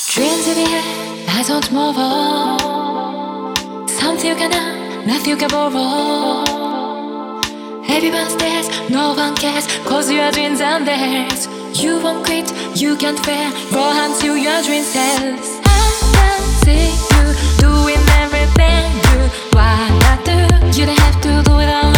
Dreams in the air, I don't move on. Something you cannot, nothing you can borrow. Everyone stares, no one cares, cause your dreams are theirs. You won't quit, you can't fail, go until your dream sells. I can see you doing everything you wanna do. You don't have to do it alone.